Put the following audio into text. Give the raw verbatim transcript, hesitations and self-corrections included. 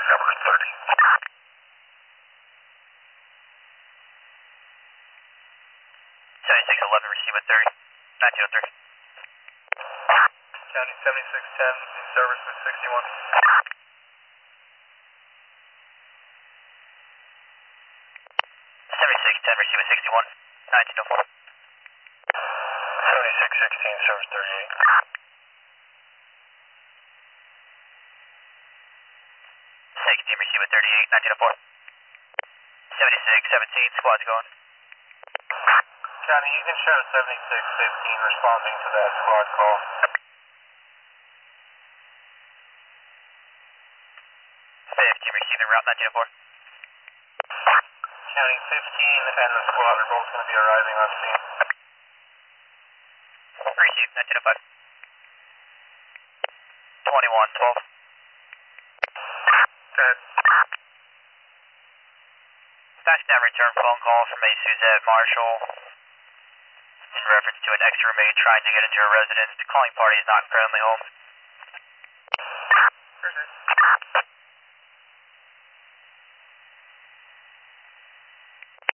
Number thirty. seventy-six eleven, receive at thirty. nineteen oh three. County seventy-six ten, in service with sixty-one. seventy-six ten, receive at sixty-one. nineteen oh four. seventy-six sixteen, service thirty-eight. sixteen, receive at thirty-eight. nineteen oh four. seventy-six seventeen, squad's going. County, you can show seventy-six fifteen responding to that squad call. fifteen, receive en route, nineteen oh four. County fifteen and the squad are both going to be arriving on scene. Receive, nineteen oh five. twenty-one twelve. Dead. Back down return phone call from a Suzette Marshall in reference to an ex-roommate trying to get into her residence. The calling party is not currently home. Appreciate it.